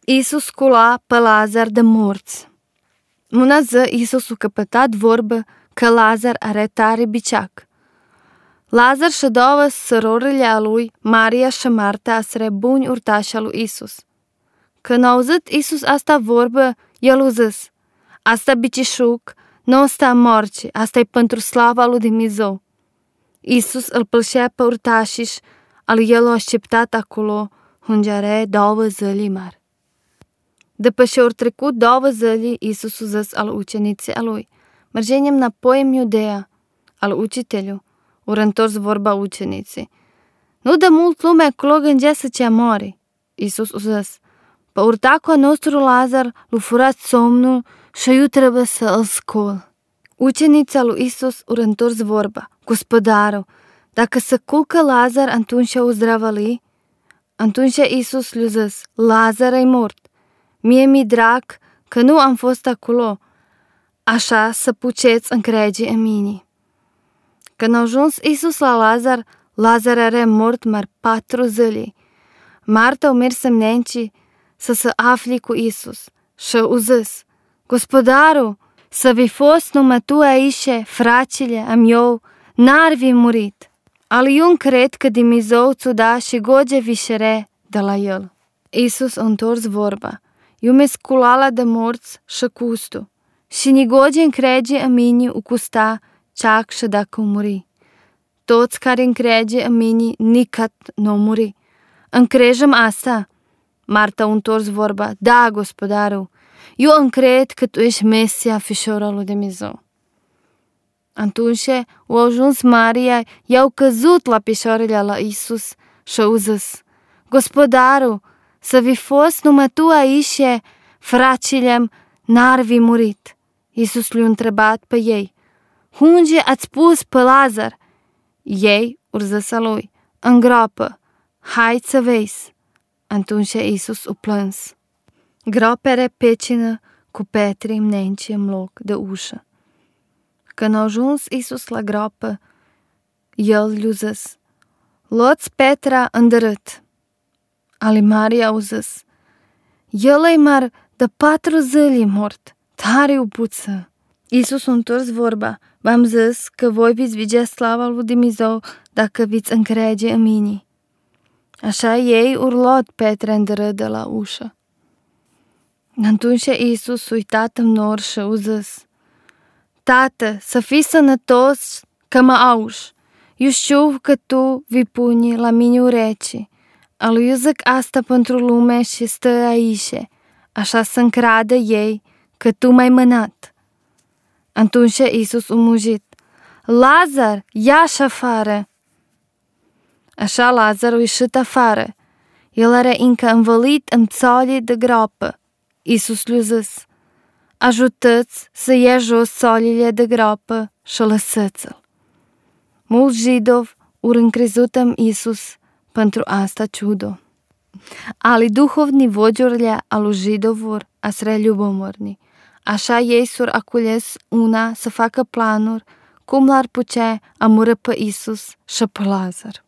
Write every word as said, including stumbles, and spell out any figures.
Isus scula pe Lazar de morți. Una zi Isus a căpătat vorbă că Lazar are tare biceac. Lazar și două sărorile a lui, Maria și Marta, asre buni urtași lui Isus. Când a auzit Isus asta vorbă, el a zis: asta bicișuc nu sta morci, asta e pentru slava lui Dumnezeu. Isus îl plășea pe urtașiș, al el a așteptat acolo, unde are două zile mari. După ce au trecut două zile, Isus a zis al uceniții a lui: mergenem înapoi în Iudea. Al ucitelul au întors vorba uceniții: nu de mult lume acolo gândea să cea moare. Isus a zis: pe urtacul nostru Lazar l-a furat somnul și eu trebuie să îl scol. Ucenița lui Isus au întors vorba: Gospodaru, dacă se culcă Lazar, atunci o zdravăli? Atunci Isus le-a zis: Lazar e mort. Mie mi-e drag că nu am fost acolo, așa să puteți încrede în mine. Când a ajuns Isus la Lazar, Lazar era mort mar patru zile. Marta a mers în nenci să se afli cu Isus și a zis: Gospodaru, să vi fost numai tu aici, fracile am eu, n-ar vi murit. Al eu cred că Dumnezeu ți-o da și goge vișere de la el. Isus a întors vorba: eu mi sculala de morți și custu, și ni goge încrege în mine u custa ceac și dacă o muri. Toți care încrege în mine nicat nu muri. Încrejăm asta? Marta a întors vorba: da, Gospodaru, eu încred că tu ești Mesia, Fișorul lui Dumnezeu. Atunci a ajuns Maria, i-au căzut la picioarele la Isus și au zis: Gospodaru, să vi fost numai tu aici, fracile n-ar vi murit. Isus le-a întrebat pe ei: unde ați pus pe Lazar? Ei au zis lui: în groapă, hai să vezi. Atunci Isus a plâns. Groapa era pecină cu petre mnenci în loc de ușă. Când a ajuns Isus la groapă, el le-a zis: luați Petra îndărât. Ali Maria au zis: el e mar de patru zile mort, tare ubuță. Isus a întors vorba: v-am zis că voi veți vedea slava lui Dumnezeu dacă veți încrede în mine. Așa ei au luat Petra îndărât de la ușă. Atunci Isus s-a uitat în nor și a zis: Tată, să fii sănătos că mă auzi. Eu știu că tu vei pune la mine urechi. Al eu zic asta pentru lume și stă aici, așa să încradă ei că tu m-ai mânat. Atunci Isus a mugit: Lazar, ia-și afară! Așa Lazar a ieșit afară. El era încă învălit în țoale de groapă. Isus le-a zis: ajutați să ia jos țoalele de groapă și lăsați-l. Mulți jidovi au încrezut în Isus pentru asta ciudo. Ali duhovni vođorlja alu židovur a sre ljubomorni. Așa ei s-au acules una să facă planuri cum l-ar putea amură pe Isus și pe Lazar.